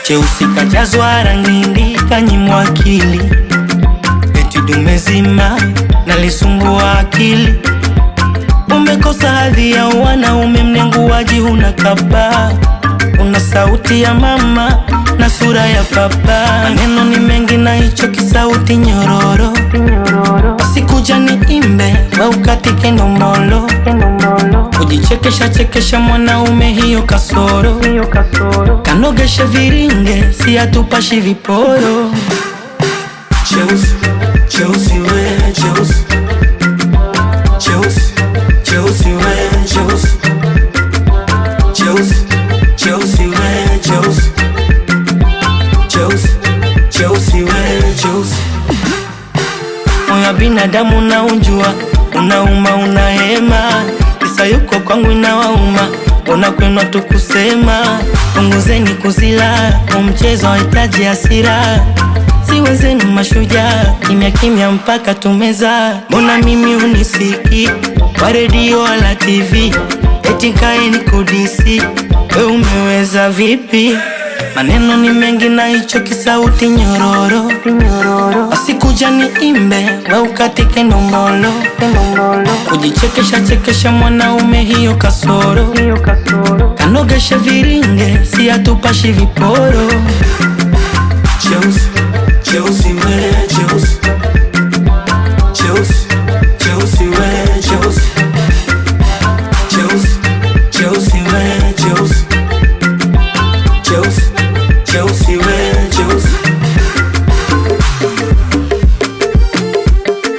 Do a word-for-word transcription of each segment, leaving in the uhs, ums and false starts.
cheusi kajazwa rangi kanyimwa akili, eti dume zima nalisumbua akili. Umekosa hadhi ya wanaume, mnenguaji huna kaba, una sauti ya mama na sura ya papa. Maneno ni mengi na hicho kisauti nyororo, sikuja ni imbe waukatike ndomolo. Kujichekesha chekesha mwanaume hiyo kasoro, kanogeshe viringe si atupashi viporo. Cheusi, cheusi we cheusi, cheusi, cheusi we cheusi, cheusi, cheusi we cheusi, cheusi, cheusi we cheusi. Moyo binadamu unaunjua, unauma unahema, kisa yuko kwangu inawauma, ona kwenu tu kusema. Punguzeni kuzila, umchezo hitaji hasira, siwezenu mashujaa, kimya kimya mpaka tumeza. Mbona mimi unisiki, kwa redio wala T V, eti kaeni kudisi, we umeweza vipi? Maneno ni mengi na hicho kisauti nyororo, asikuja ni imbe waukatike ndombolo. Kujichekesha chekesha mwanaume hiyo kasoro, kanogeshe viringe si atupashi viporo. Cheusi, cheusi we cheusi, cheusi, cheusi we cheusi, cheusi, cheusi we cheusi, cheusi, cheusi we cheusi.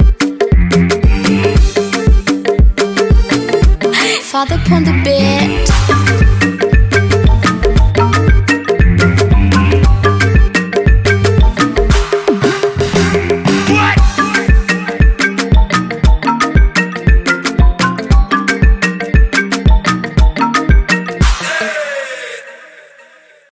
Father upon the bed.